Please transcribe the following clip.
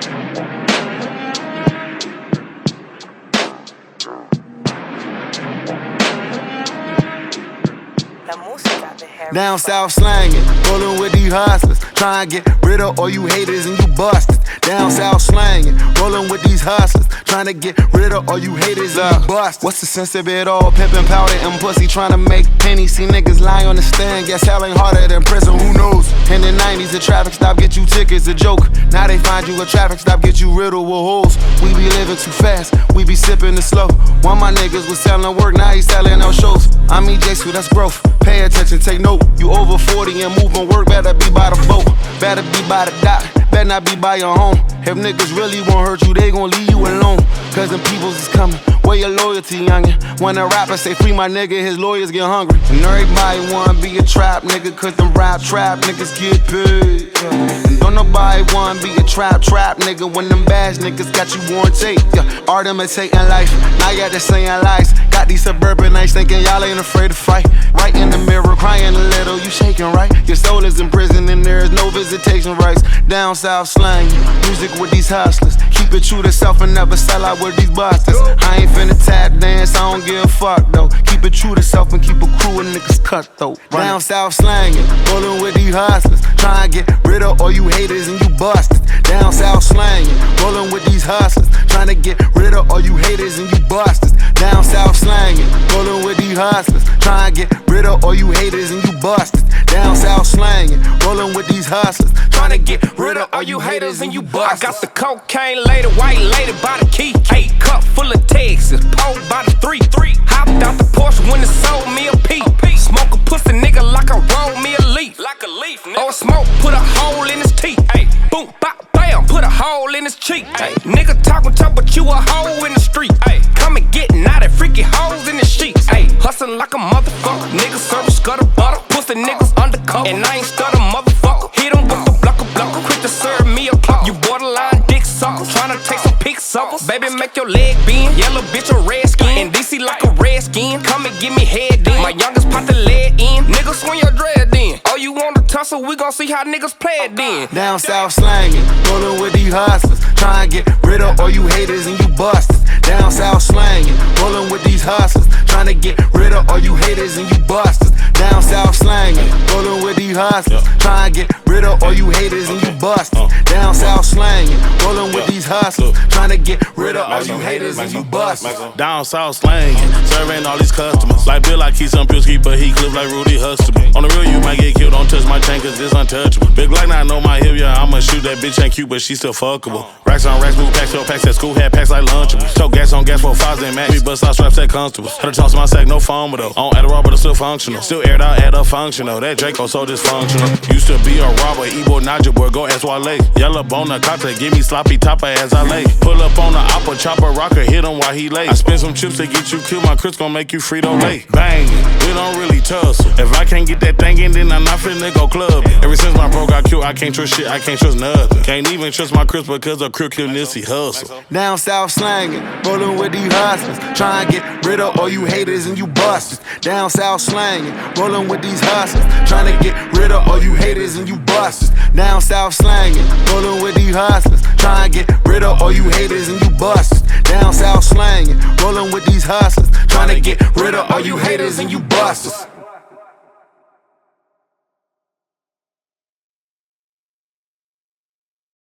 Down south slangin', rollin' with these hustlers. Tryin' to get rid of all you haters and you busters. Down south slangin', rollin' with these hustlers. Tryin' to get rid of all you haters and you busters. What's the sense of it all? Pimpin' powder and pussy, tryin' to make pennies. See niggas lie on the stand, guess hell ain't harder than prison, who knows? In the 90s, a traffic stop get you tickets, a joke. Now they find you a traffic stop, get you riddled with holes. We be living too fast, we be sippin' it slow. One of my niggas was sellin' work, now he sellin' out shows. I'm EJ, that's growth. Pay attention, take note. You over 40 and moving work, better be by the boat. Better be by the dock, better not be by your home. If niggas really won't hurt you, they gon' leave you alone. Cause them peoples is coming, where your loyalty, youngin'? When a rapper say free my nigga, his lawyers get hungry. And everybody wanna be a trap nigga, cause them rap trap niggas get paid. And don't nobody wanna be a trap nigga when them bad niggas got you on tape. Art imitating life, now y'all just saying lies. Got these suburbanites thinking y'all ain't afraid to fight. Right in the mirror, crying a little, you shaking right? Your soul is in prison and there is no visitation rights. Down south slang, music with these hustlers. Keep it true to self and never sell out with these busters. I ain't finna tap dance, I don't give a fuck though. Keep it true to self and keep a crew of niggas cut though. Down south slangin', rollin' with these hustlers. Tryin' to get rid of all you haters and you busters. Down south slangin', rollin' with these hustlers. Tryin' to get rid of all you haters and you busters. Down south slangin', rollin' with these hustlers. Tryin' to get rid of all you haters and you busters. Down south slangin', rollin' with these hustlers. Tryin' to get rid of all you haters and you busters. I got the cocaine lady, white lady by the key. 8 cup full of Texas, pole by the 3. Hopped out the Porsche when it sold me a peep. Smoke a pussy nigga like I roll me a leaf. Like a leaf, nigga. Or smoke, put a hole in his teeth. Ay, boom, bop, bam, put a hole in his cheek. Ay, nigga talking tough, but you a hoe in the street. Ay, come and get naughty, freaky hoes in the sheets. Ay, hustlin' like a motherfucker. Niggas serving scuttle butter. Pussy niggas undercover. And I ain't stutter, motherfucker. Hit em with the blocker. Quick to serve me a clock. You borderline dick sucker. Tryna take some pics of us. Baby, make your leg bend. Yellow bitch a red skin. In DC like a red skin. Come and give me head then. My youngest pop the lead in. Niggas swing your dread in. Oh, you want to tussle? We gon' see how niggas play it then. Down south slangin', rollin' with these hustlers. Tryin' to get rid of all you haters and you busters. Down south slangin', rollin' with these hustlers. Tryin' to get rid of all you haters and you busters. Down south slangin', rollin' with these hustlers. Tryin' to get rid of all you haters and you busters. Down south slangin', rollin' with these hustlers. Tryin' to get rid of all you haters and you busters. Down south slangin', serving all these customers. Like Bill, I keep some Pilsky, but he clip like Rudy Huxtable. On the real, you might get killed, don't touch my chain cause it's untouchable. Big Glock, now I know my hip, yeah, I'ma shoot that bitch, ain't cute, but she still fuckable. Racks on racks, move packs, packs at school, had packs like Lunchables. Choke gas on gas for fives and max. We bust out straps at constables. Had to toss my sack, no foam though. On Adderall, but it's still functional. Still aired out at a functional. That Draco so dysfunctional. Used to be a robber, Ebo Naja boy, go ask Wale. Yellow bone, a cocktail, give me sloppy topper as I lay. Pull up on the opera, chopper, rocker, hit him while he lay. I spin some chips to get you killed, my Chris gon' make you Frito-Lay. Bangin', we don't really tussle. If I can't get that thing in, then I'm not finna go club. Ever since my bro got killed, I can't trust shit, I can't trust nothing. Can't even trust my Chris because of Crip Kill Nissy hustle. Down south slangin', rollin' with these hustlers. Tryin' to get rid of all you haters and you busters. Down south slangin', rollin' with these hustlers. Tryin' to get rid of all you haters and you busters. Down south slangin', rollin' with these hustlers. Tryin' to get rid of all you haters and you busters. Down south slangin', rollin' with these hustlers. Tryin' to get rid of all you haters and you busters.